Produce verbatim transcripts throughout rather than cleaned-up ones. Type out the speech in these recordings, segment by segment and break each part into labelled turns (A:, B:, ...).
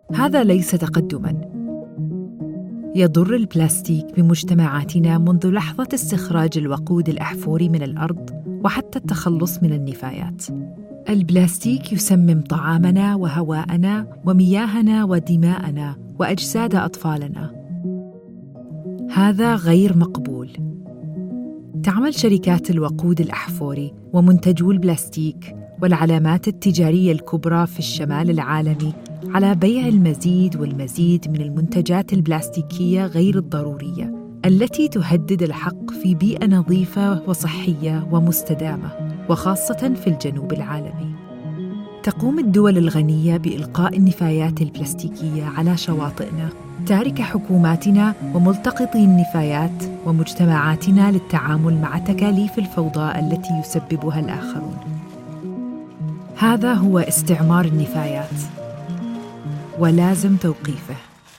A: هذا ليس تقدماً. يضر البلاستيك بمجتمعاتنا منذ لحظة استخراج الوقود الأحفوري من الأرض وحتى التخلص من النفايات. البلاستيك يسمم طعامنا وهواءنا ومياهنا ودماءنا وأجساد أطفالنا. هذا غير مقبول. تعمل شركات الوقود الأحفوري ومنتجو البلاستيك والعلامات التجارية الكبرى في الشمال العالمي على بيع المزيد والمزيد من المنتجات البلاستيكية غير الضرورية التي تهدد الحق في بيئة نظيفة وصحية ومستدامة، وخاصة في الجنوب العالمي. تقوم الدول الغنية بإلقاء النفايات البلاستيكية على شواطئنا، تارك حكوماتنا وملتقطي النفايات ومجتمعاتنا للتعامل مع تكاليف الفوضى التي يسببها الآخرون. هذا هو استعمار النفايات، ولازم توقيفه.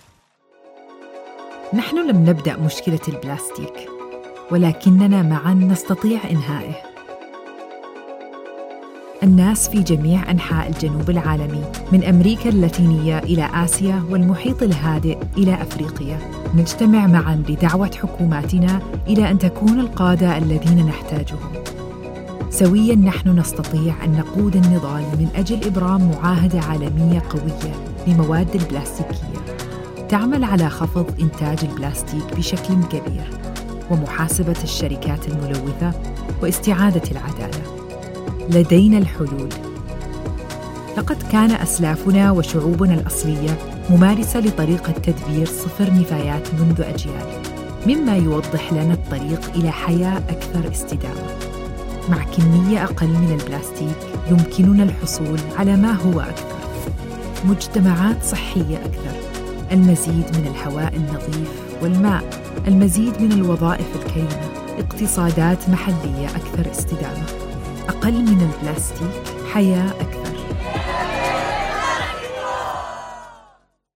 A: نحن لم نبدأ مشكلة البلاستيك، ولكننا معاً نستطيع إنهائه. الناس في جميع أنحاء الجنوب العالمي، من أمريكا اللاتينية إلى آسيا والمحيط الهادئ إلى أفريقيا، نجتمع معاً لدعوة حكوماتنا إلى أن تكون القادة الذين نحتاجهم. سوياً نحن نستطيع أن نقود النضال من أجل إبرام معاهدة عالمية قوية لمواد البلاستيكية تعمل على خفض إنتاج البلاستيك بشكل كبير، ومحاسبة الشركات الملوثة، واستعادة العدالة. لدينا الحلول. لقد كان أسلافنا وشعوبنا الأصلية ممارسة لطريقة تدبير صفر نفايات منذ أجيال، مما يوضح لنا الطريق إلى حياة أكثر استدامة. مع كمية أقل من البلاستيك يمكننا الحصول على ما هو أكثر: مجتمعات صحية أكثر، المزيد من الهواء النظيف والماء، المزيد من الوظائف الكريمة، اقتصادات محلية أكثر استدامة، أقل من البلاستيك، حياة أكثر.